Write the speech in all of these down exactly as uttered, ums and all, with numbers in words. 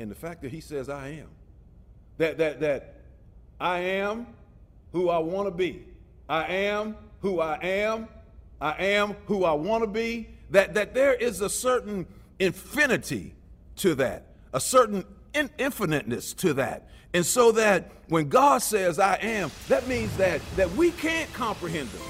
in the fact that he says, I am. That, that, that I am who I want to be. I am who I am. I am who I want to be. That, that there is a certain infinity to that, a certain in- infiniteness to that. And so that when God says I am, that means that, that we can't comprehend it.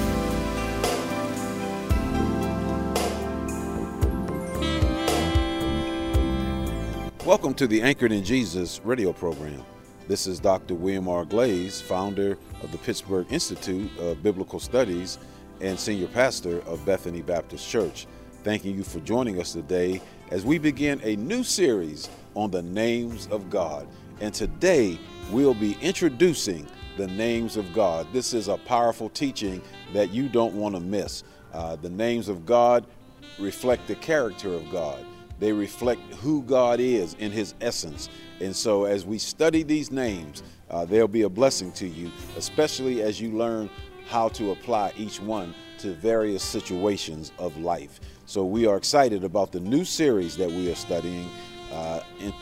Welcome to the Anchored in Jesus radio program. This is Doctor William R. Glaze, founder of the Pittsburgh Institute of Biblical Studies and senior pastor of Bethany Baptist Church. Thanking you for joining us today as we begin a new series on the names of God. And today we'll be introducing the names of God. This is a powerful teaching that you don't want to miss. Uh, the names of God reflect the character of God. They reflect who God is in his essence. And so as we study these names, uh, they'll be a blessing to you, especially as you learn how to apply each one to various situations of life. So we are excited about the new series that we are studying uh, in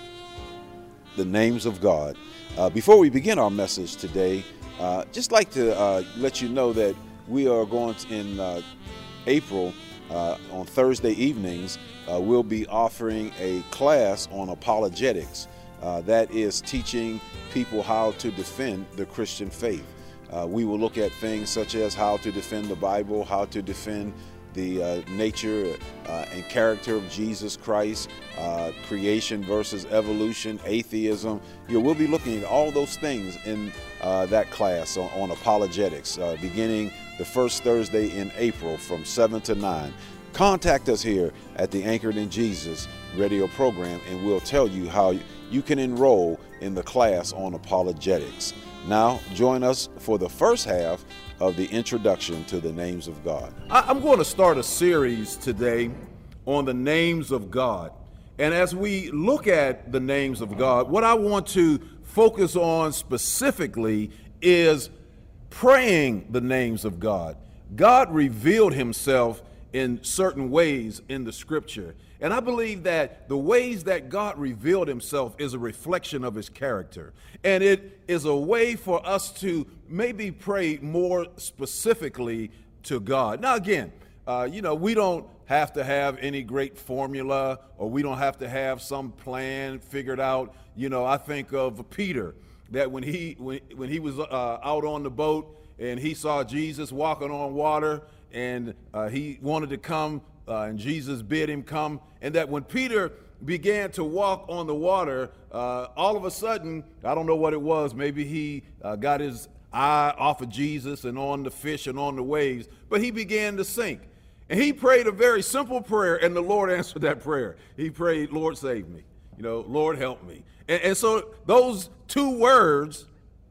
the names of God. Uh, before we begin our message today, uh, just like to uh, let you know that we are going to, in uh, April, uh, on Thursday evenings, uh, we'll be offering a class on apologetics. Uh, that is teaching people how to defend the Christian faith. Uh, we will look at things such as how to defend the Bible, how to defend the uh, nature uh, and character of Jesus Christ, uh, creation versus evolution, atheism. You know, we'll be looking at all those things in uh, that class on, on apologetics, uh, beginning the first Thursday in April from seven to nine. Contact us here at the Anchored in Jesus radio program, and we'll tell you how you can enroll in the class on apologetics. Now, join us for the first half of the introduction to the names of God. I'm going to start a series today on the names of God. And as we look at the names of God, what I want to focus on specifically is praying the names of God. God revealed himself in certain ways in the scripture. And I believe that the ways that God revealed himself is a reflection of his character. And it is a way for us to maybe pray more specifically to God. Now, again, uh, you know, we don't have to have any great formula, or we don't have to have some plan figured out. You know, I think of Peter, that when he when, when he was uh, out on the boat and he saw Jesus walking on water, and uh, he wanted to come, uh, and Jesus bid him come, and that when Peter began to walk on the water, uh, all of a sudden, I don't know what it was, maybe he uh, got his eye off of Jesus and on the fish and on the waves, but he began to sink. And he prayed a very simple prayer, and the Lord answered that prayer. He prayed, Lord, save me. You know, Lord, help me. And, and so those two words,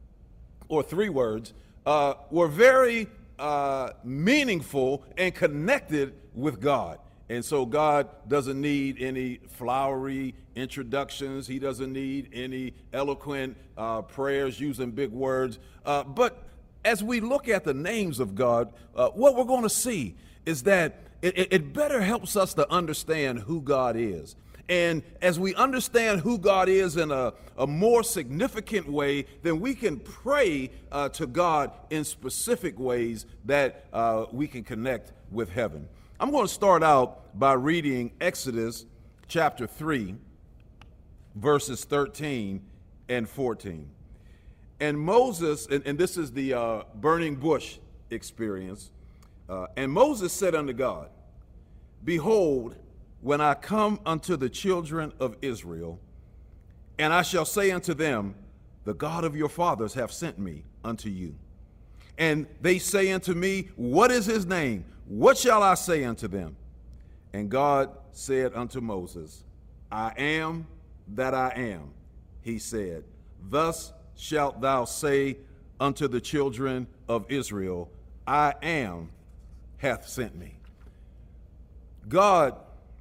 or three words, uh, were very Uh, meaningful and connected with God. And so God doesn't need any flowery introductions. He doesn't need any eloquent uh, prayers using big words. Uh, but as we look at the names of God, uh, what we're going to see is that it, it better helps us to understand who God is. And as we understand who God is in a, a more significant way, then we can pray uh, to God in specific ways that uh, we can connect with heaven. I'm going to start out by reading Exodus chapter three, verses thirteen and fourteen. And Moses, and, and this is the uh, burning bush experience, uh, and Moses said unto God, Behold, when I come unto the children of Israel, and I shall say unto them, The God of your fathers hath sent me unto you. And they say unto me, What is his name? What shall I say unto them? And God said unto Moses, I am that I am. He said, Thus shalt thou say unto the children of Israel, I am hath sent me. God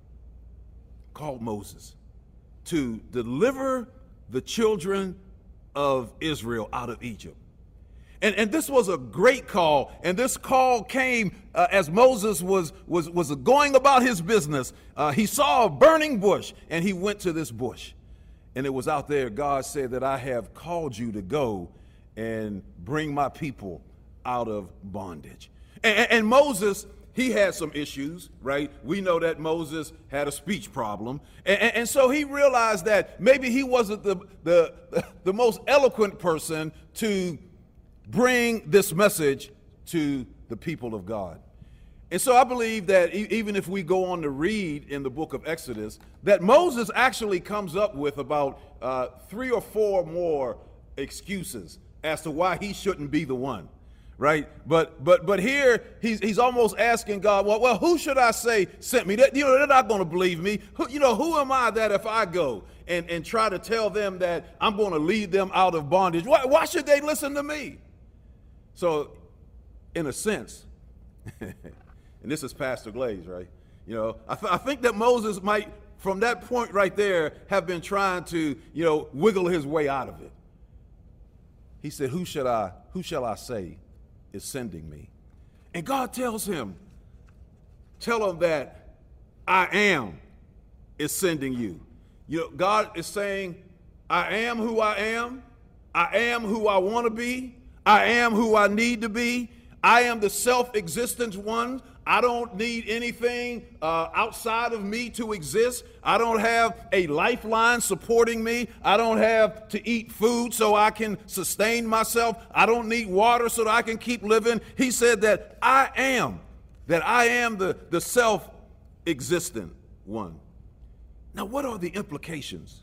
called Moses to deliver the children of Israel out of Egypt. And, and this was a great call, and this call came uh, as Moses was, was, was going about his business. Uh, he saw a burning bush, and he went to this bush. And it was out there, God said that I have called you to go and bring my people out of bondage. And, and Moses, he had some issues, right? We know that Moses had a speech problem. And, and, and so he realized that maybe he wasn't the, the, the most eloquent person to bring this message to the people of God. And so I believe that e- even if we go on to read in the book of Exodus, that Moses actually comes up with about uh, three or four more excuses as to why he shouldn't be the one, right? But but but here he's he's almost asking God, well, well, who should I say sent me? That, you know, they're not going to believe me. Who, you know, who am I that if I go and, and try to tell them that I'm going to lead them out of bondage? Why, why should they listen to me? So, in a sense, and this is Pastor Glaze, right? You know, I, th- I think that Moses might, from that point right there, have been trying to, you know, wiggle his way out of it. He said, who should I, who shall I say is sending me? And God tells him, tell him that I am is sending you. You know, God is saying, I am who I am. I am who I want to be. I am who I need to be. I am the self-existent one. I don't need anything uh, outside of me to exist. I don't have a lifeline supporting me. I don't have to eat food so I can sustain myself. I don't need water so that I can keep living. He said that I am, that I am the, the self-existent one. Now, what are the implications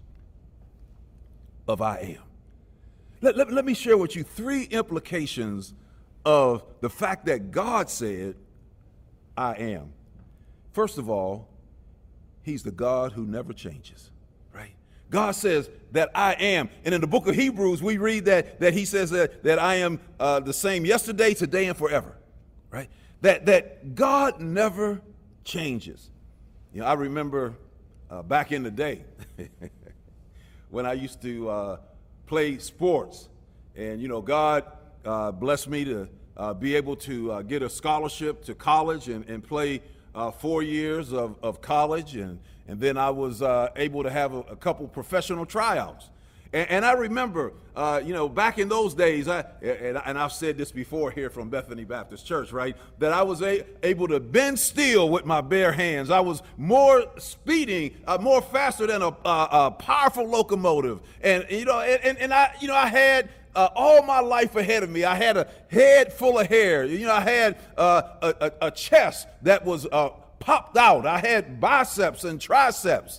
of I am? Let, let, let me share with you three implications of the fact that God said, I am. First of all, he's the God who never changes, right? God says that I am. And in the book of Hebrews, we read that, that he says that, that I am uh, the same yesterday, today, and forever, right? That, that God never changes. You know, I remember uh, back in the day when I used to uh, play sports, and, you know, God uh, blessed me to Uh, be able to uh, get a scholarship to college and, and play uh, four years of, of college. And, and then I was uh, able to have a, a couple professional tryouts. And, and I remember, uh, you know, back in those days, I, and, and I've said this before here from Bethany Baptist Church, right, that I was a, able to bend steel with my bare hands. I was more speeding, uh, more faster than a, a, a powerful locomotive. And, you know, and, and I, you know, I had Uh, all my life ahead of me. I had a head full of hair. You know, I had uh, a, a, a chest that was uh, popped out. I had biceps and triceps.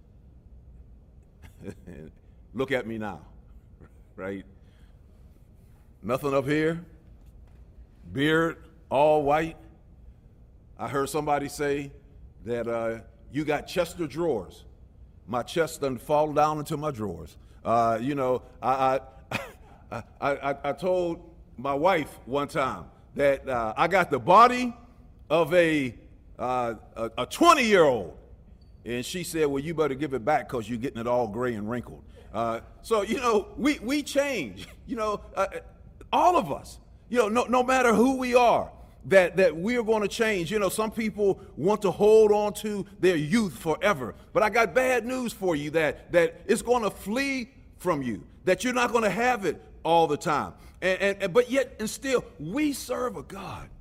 Look at me now, right? Nothing up here. Beard, all white. I heard somebody say that uh, you got Chester drawers. My chest done fall down into my drawers. Uh, you know, I... I I, I, I told my wife one time that uh, I got the body of a uh, a twenty-year-old, and she said, well, you better give it back because you're getting it all gray and wrinkled. Uh, so, you know, we, we change, you know, uh, all of us, you know, no, no matter who we are, that, that we're going to change. You know, some people want to hold on to their youth forever, but I got bad news for you that, that it's going to flee from you, that you're not going to have it all the time. And, and, and but yet and still, we serve a God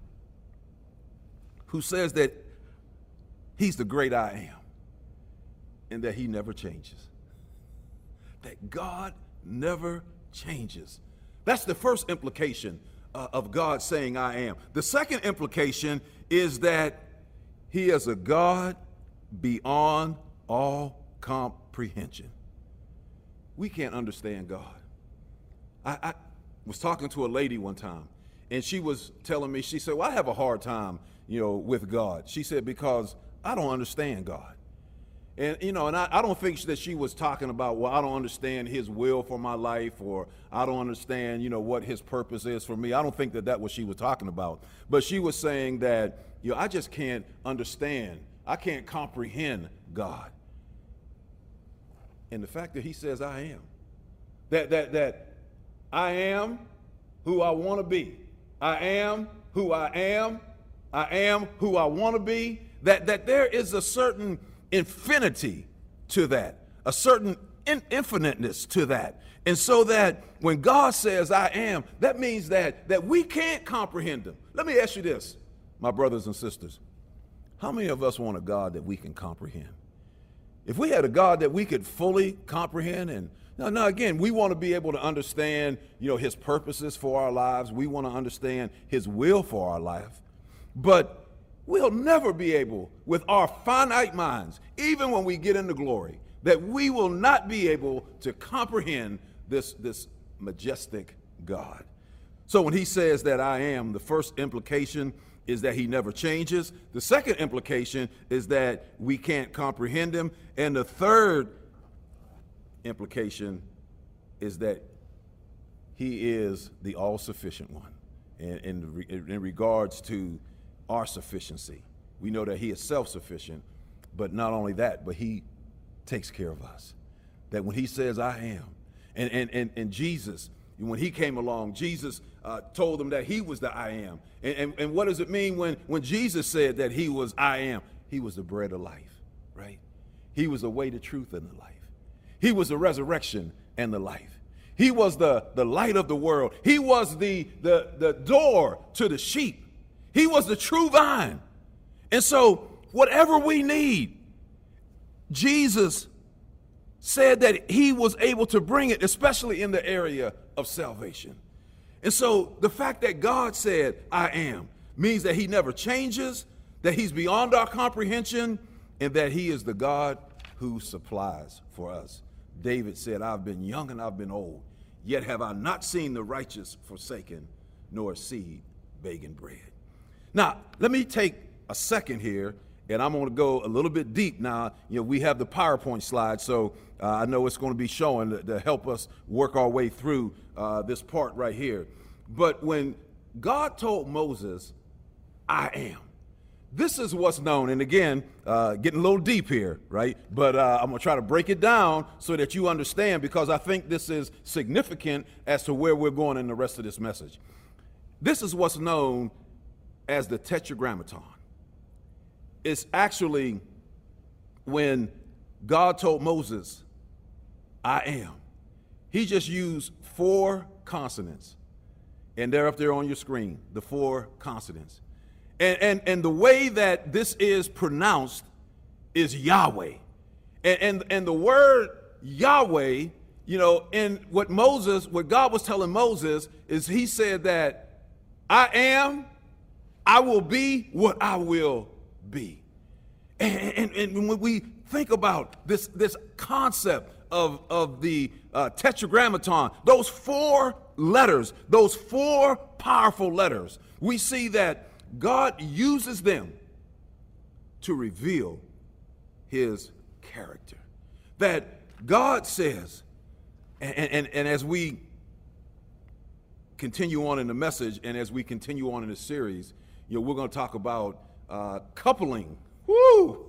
who says that he's the great I am and that he never changes. That God never changes. That's the first implication uh, of God saying I am. The second implication is that he is a God beyond all comprehension. We can't understand God. I, I was talking to a lady one time, and she was telling me, she said, well, I have a hard time, you know, with God. She said, because I don't understand God. And, you know, and I, I don't think that she was talking about, well, I don't understand his will for my life, or I don't understand, you know, what his purpose is for me. I don't think that that's what she was talking about. But she was saying that, you know, I just can't understand. I can't comprehend God. And the fact that he says I am, that, that, that, I am who I want to be. I am who I am. I am who I want to be. That, that there is a certain infinity to that, a certain in infiniteness to that. And so that when God says I am, that means that, that we can't comprehend him. Let me ask you this, my brothers and sisters. How many of us want a God that we can comprehend? If we had a God that we could fully comprehend, and now, now again, we want to be able to understand, you know, his purposes for our lives. We want to understand his will for our life. But we'll never be able, with our finite minds, even when we get into glory, that we will not be able to comprehend this, this majestic God. So when he says that I am, the first implication is that he never changes. The second implication is that we can't comprehend him. And the third implication is that he is the all-sufficient one in, in, in regards to our sufficiency. We know that he is self-sufficient, but not only that, but he takes care of us. That when he says, I am, and, and, and, and Jesus, when he came along, Jesus uh, told them that he was the I am. And, and, and what does it mean when, when Jesus said that he was I am? He was the bread of life, right? He was the way, the truth, and the life. He was the resurrection and the life. He was the, the light of the world. He was the, the, the door to the sheep. He was the true vine. And so whatever we need, Jesus said that he was able to bring it, especially in the area of salvation. And so the fact that God said, I am, means that he never changes, that he's beyond our comprehension, and that he is the God who supplies for us. David said, I've been young and I've been old, yet have I not seen the righteous forsaken, nor seed begging bread. Now, let me take a second here, and I'm going to go a little bit deep now. You know, we have the PowerPoint slide, so uh, I know it's going to be showing to, to help us work our way through uh, this part right here. But when God told Moses, I am, this is what's known, and again, uh, getting a little deep here, right? But uh, I'm going to try to break it down so that you understand, because I think this is significant as to where we're going in the rest of this message. This is what's known as the Tetragrammaton. It's actually when God told Moses, I am. He just used four consonants, and they're up there on your screen, the four consonants. And, and, and the way that this is pronounced is Yahweh. And, and, and the word Yahweh, you know, in what Moses, what God was telling Moses is he said that I am, I will be what I will be. And, and, and when we think about this, this concept of, of the uh, Tetragrammaton, those four letters, those four powerful letters, we see that God uses them to reveal his character. That God says, and, and, and as we continue on in the message and as we continue on in the series, you know, we're going to talk about uh, coupling. Woo!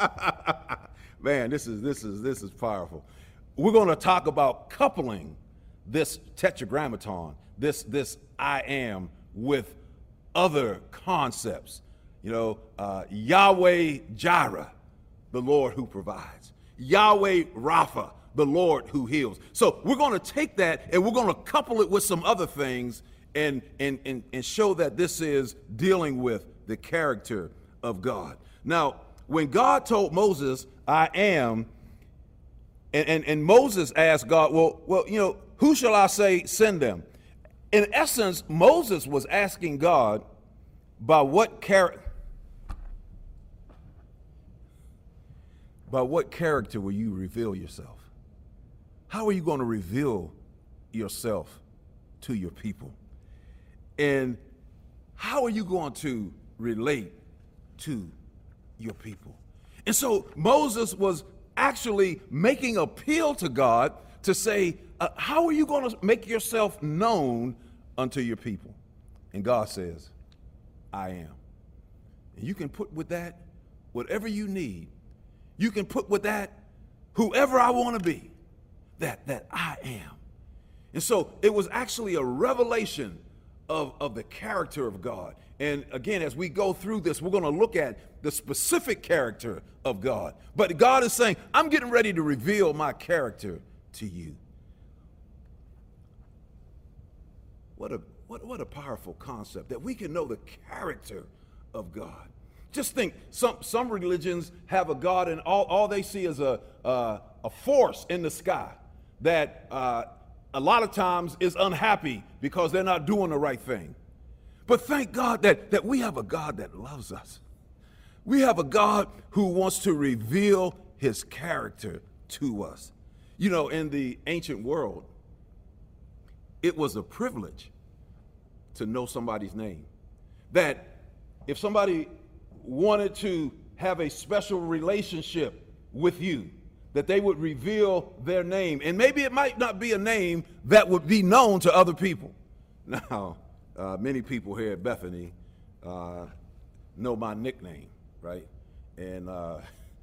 Man, this is this is this is powerful. We're going to talk about coupling this Tetragrammaton, this this I am, with other concepts. You know, uh, Yahweh Jireh, the Lord who provides. Yahweh Rapha, the Lord who heals. So we're going to take that and we're going to couple it with some other things and, and, and, and show that this is dealing with the character of God. Now, when God told Moses, I am, and, and, and Moses asked God, well, well, you know, who shall I say send them? In essence, Moses was asking God, by what character, by what character will you reveal yourself? How are you going to reveal yourself to your people? And how are you going to relate to your people? And so Moses was actually making appeal to God to say, uh, how are you going to make yourself known unto your people? And God says, I am. And you can put with that whatever you need. You can put with that whoever I want to be, that, that I am. And so it was actually a revelation of, of the character of God. And again, as we go through this, we're going to look at the specific character of God. But God is saying, I'm getting ready to reveal my character to you. What a what, what a powerful concept that we can know the character of God. Just think, some some religions have a God and all, all they see is a, uh, a force in the sky that uh, a lot of times is unhappy because they're not doing the right thing. But thank God that, that we have a God that loves us. We have a God who wants to reveal his character to us. You know, in the ancient world, it was a privilege to know somebody's name. That if somebody wanted to have a special relationship with you, that they would reveal their name. And maybe it might not be a name that would be known to other people. Now, uh, many people here at Bethany uh, know my nickname, right? And, uh,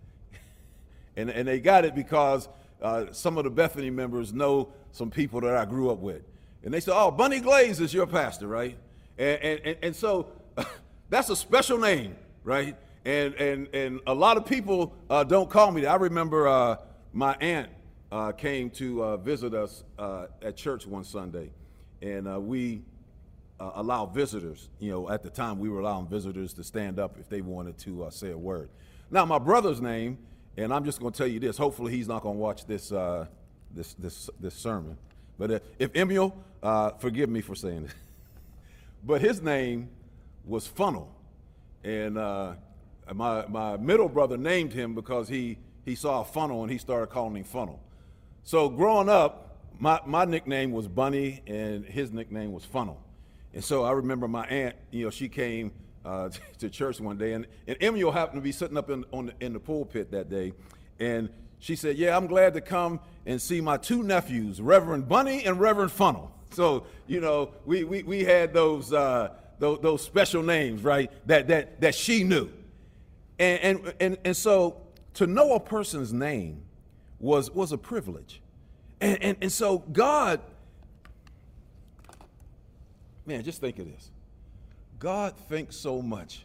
and, and they got it because uh, some of the Bethany members know some people that I grew up with. And they say, oh, Bunny Glaze is your pastor, right? And, and, and so that's a special name, right? And and and a lot of people uh, don't call me that. I remember uh, my aunt uh, came to uh, visit us uh, at church one Sunday, and uh, we uh, allowed visitors. You know, at the time we were allowing visitors to stand up if they wanted to uh, say a word. Now, my brother's name, and I'm just going to tell you this. Hopefully, he's not going to watch this uh, this this this sermon. But uh, if Emil, uh, forgive me for saying this, but his name was Funnel, and. Uh, My my middle brother named him because he, he saw a funnel and he started calling him Funnel. So growing up, my, my nickname was Bunny and his nickname was Funnel. And so I remember my aunt, you know, she came uh, to church one day, and, and Emil happened to be sitting up in, on the, in the pulpit that day. And she said, yeah, I'm glad to come and see my two nephews, Reverend Bunny and Reverend Funnel. So, you know, we, we, we had those, uh, those those special names, right, that, that, that she knew. And, and and and so to know a person's name was was a privilege. And, and and so God, man, just think of this. God thinks so much.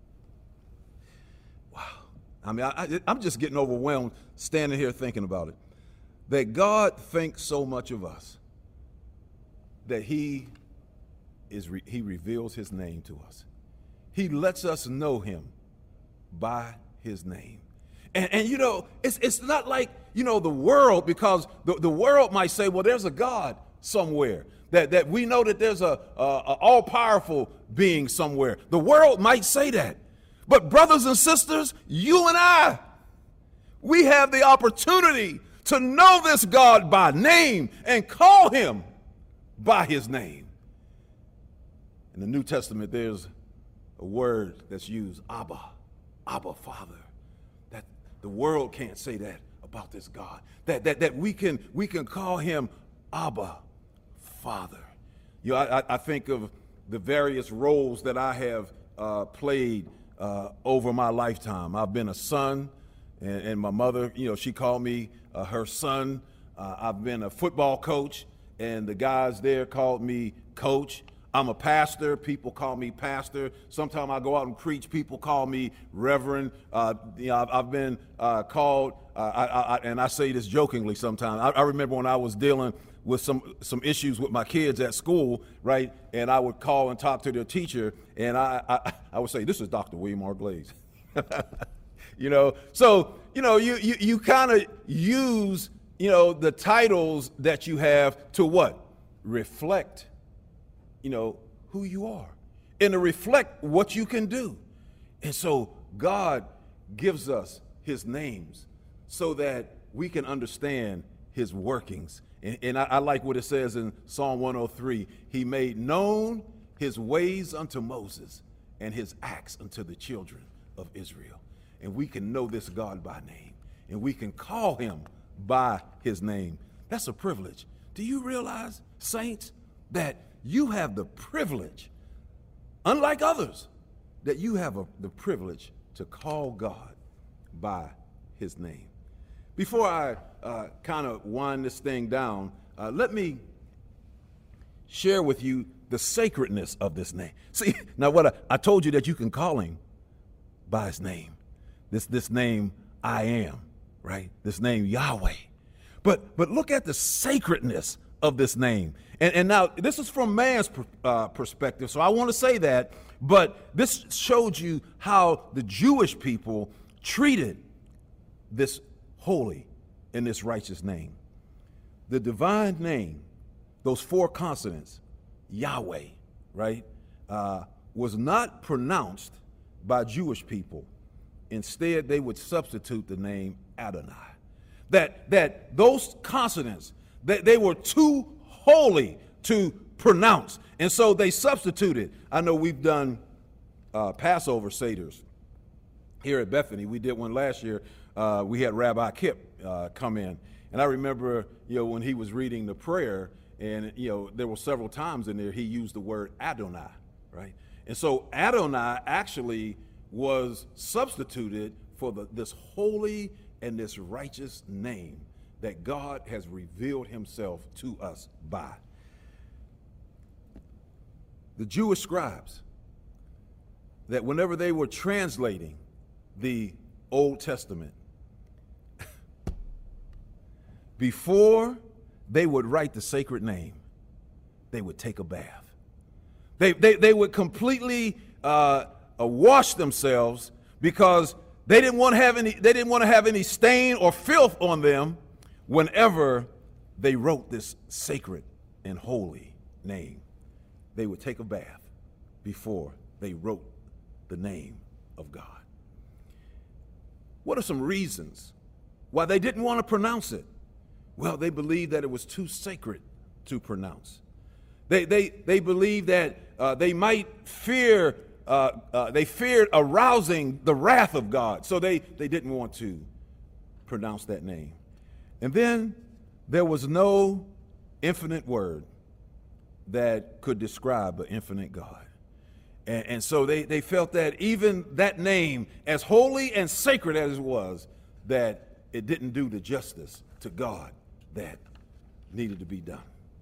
Wow. I mean, I, I, I'm just getting overwhelmed standing here thinking about it. That God thinks so much of us that he is re, he reveals his name to us. He lets us know him by his name. And, and you know, it's it's not like, you know, the world, because the, the world might say, well, there's a God somewhere, that, that we know that there's a, a, a all-powerful being somewhere. The world might say that. But brothers and sisters, you and I, we have the opportunity to know this God by name and call him by his name. In the New Testament, there's a word that's used, Abba. Abba, Father. That the world can't say that about this God. That that that we can we can call him Abba, Father. You know, I, I think of the various roles that I have uh, played uh, over my lifetime. I've been a son, and, and my mother, you know, she called me uh, her son. Uh, I've been a football coach, and the guys there called me coach. I'm a pastor. People call me pastor. Sometimes I go out and preach. People call me reverend. Uh, you know, I've, I've been uh, called, uh, I, I, and I say this jokingly sometimes. I, I remember when I was dealing with some some issues with my kids at school, right? And I would call and talk to their teacher, and I I, I would say, "This is Doctor William R. Glaze." You know, so you know, you you, you kind of use, you know, the titles that you have to what? Reflect, you know, who you are, and to reflect what you can do. And so God gives us his names so that we can understand his workings. And, and I, I like what it says in Psalm one oh three. He made known his ways unto Moses and his acts unto the children of Israel. And we can know this God by name, and we can call him by his name. That's a privilege. Do you realize, saints, that you have the privilege, unlike others, that you have a, the privilege to call God by his name? Before I uh, kind of wind this thing down, uh, let me share with you the sacredness of this name. See, now what I, I told you that you can call him by his name. This, this name, I am, right? This name, Yahweh. But but look at the sacredness of this name. And, and now this is from man's uh, perspective, so I want to say that, but this showed you how the Jewish people treated this holy and this righteous name. The divine name, those four consonants, Yahweh, right, uh, was not pronounced by Jewish people. Instead, they would substitute the name Adonai. That, that those consonants, that they were too holy to pronounce. And so they substituted. I know we've done uh, Passover Seders here at Bethany. We did one last year. Uh, we had Rabbi Kip uh, come in. And I remember, you know, when he was reading the prayer, and, you know, there were several times in there he used the word Adonai, right? And so Adonai actually was substituted for the, this holy and this righteous name that God has revealed himself to us by. The Jewish scribes, that whenever they were translating the Old Testament, before they would write the sacred name, they would take a bath. They, they, they would completely uh, uh, wash themselves because they didn't want to have any, they didn't want to have any stain or filth on them whenever they wrote this sacred and holy name. They would take a bath before they wrote the name of God. What are some reasons why they didn't want to pronounce it? Well, they believed that it was too sacred to pronounce. They, they, they believed that uh, they might fear, uh, uh, they feared arousing the wrath of God. So they, they didn't want to pronounce that name. And then there was no infinite word that could describe an infinite God. And, and so they, they felt that even that name, as holy and sacred as it was, that it didn't do the justice to God that needed to be done.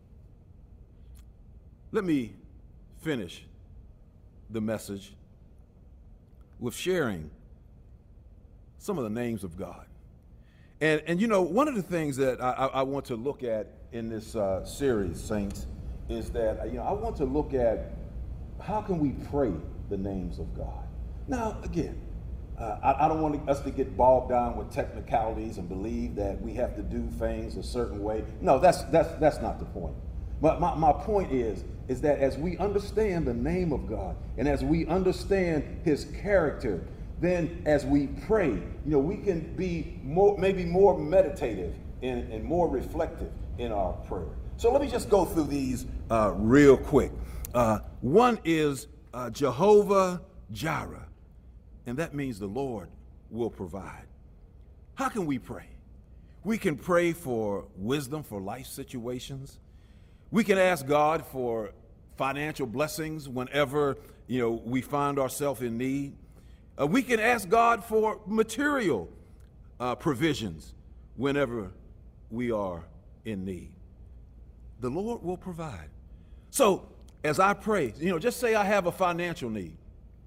Let me finish the message with sharing some of the names of God. And, and you know, one of the things that I, I want to look at in this uh, series, Saints, is that, you know, I want to look at how can we pray the names of God. Now, again, uh, I, I don't want us to get bogged down with technicalities and believe that we have to do things a certain way. No, that's that's that's not the point. But my, my point is, is that as we understand the name of God and as we understand his character, then as we pray, you know, we can be more, maybe more meditative and, and more reflective in our prayer. So let me just go through these uh, real quick. Uh, one is uh, Jehovah Jireh, and that means the Lord will provide. How can we pray? We can pray for wisdom for life situations. We can ask God for financial blessings whenever, you know, we find ourselves in need. Uh, we can ask God for material uh, provisions whenever we are in need. The Lord will provide. So as I pray, you know, just say I have a financial need.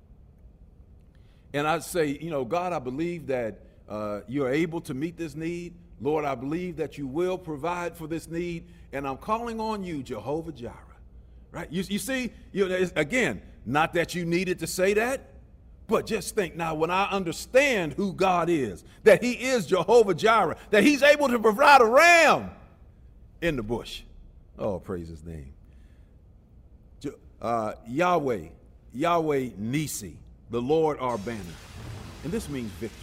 And I say, you know, God, I believe that uh, you're able to meet this need. Lord, I believe that you will provide for this need. And I'm calling on you, Jehovah Jireh. Right? You, you see, you know, again, not that you needed to say that, but just think now, when I understand who God is, that he is Jehovah Jireh, that he's able to provide a ram in the bush. Oh, praise his name. Uh, Yahweh, Yahweh Nisi, the Lord our banner. And this means victory.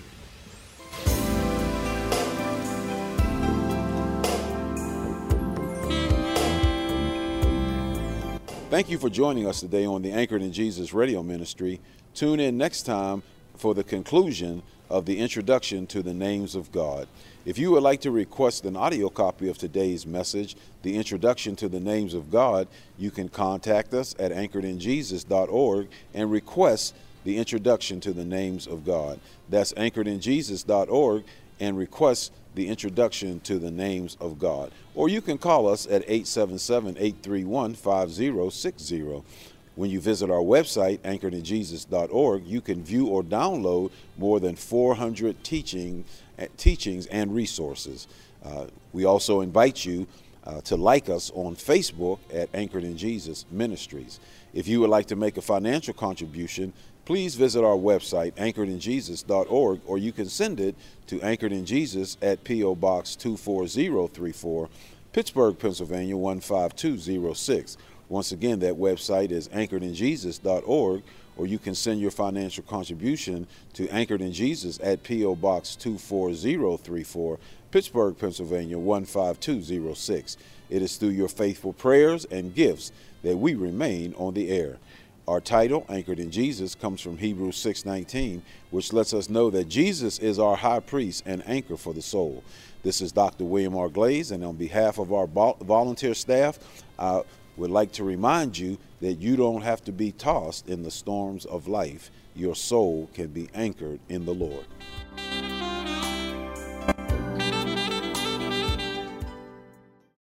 Thank you for joining us today on the Anchored in Jesus radio ministry. Tune in next time for the conclusion of the introduction to the names of God. If you would like to request an audio copy of today's message, the introduction to the names of God, you can contact us at anchored in jesus dot org and request the introduction to the names of God. That's anchored in jesus dot org and request the introduction to the names of God. Or you can call us at eight seven seven, eight three one, five zero six zero. When you visit our website, anchored in jesus dot org, you can view or download more than four hundred teaching, teachings and resources. Uh, we also invite you uh, to like us on Facebook at Anchored in Jesus Ministries. If you would like to make a financial contribution, please visit our website, anchored in jesus dot org, or you can send it to Anchored in Jesus at P O Box two four zero three four, Pittsburgh, Pennsylvania one five two zero six. Once again, that website is anchored in jesus dot org, or you can send your financial contribution to Anchored in Jesus at P O Box two four zero three four, Pittsburgh, Pennsylvania one five two zero six. It is through your faithful prayers and gifts that we remain on the air. Our title, Anchored in Jesus, comes from Hebrews six nineteen, which lets us know that Jesus is our high priest and anchor for the soul. This is Doctor William R. Glaze, and on behalf of our volunteer staff, I would like to remind you that you don't have to be tossed in the storms of life. Your soul can be anchored in the Lord.